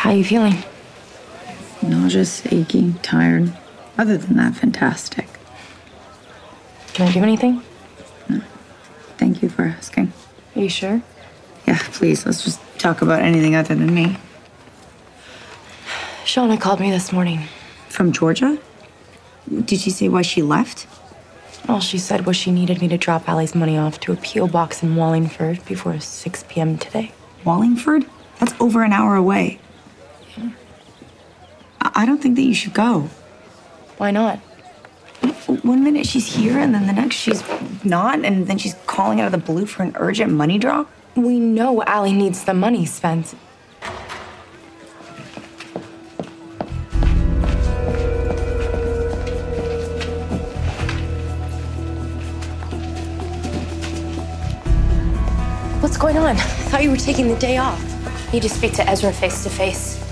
How you feeling? Nauseous, achy, tired. Other than that, fantastic. Can I do anything? Thank you for asking. Are you sure? Yeah, please, let's just talk about anything other than me. Shauna called me this morning. From Georgia? Did she say why she left? All she said was she needed me to drop Allie's money off to a P.O. box in Wallingford before 6 p.m. today. Wallingford? That's over an hour away. Yeah. I don't think that you should go. Why not? One minute she's here, and then the next she's not, and then she's calling out of the blue for an urgent money draw. We know Allie needs the money, Spence. What's going on? I thought you were taking the day off. Need to speak to Ezra face to face.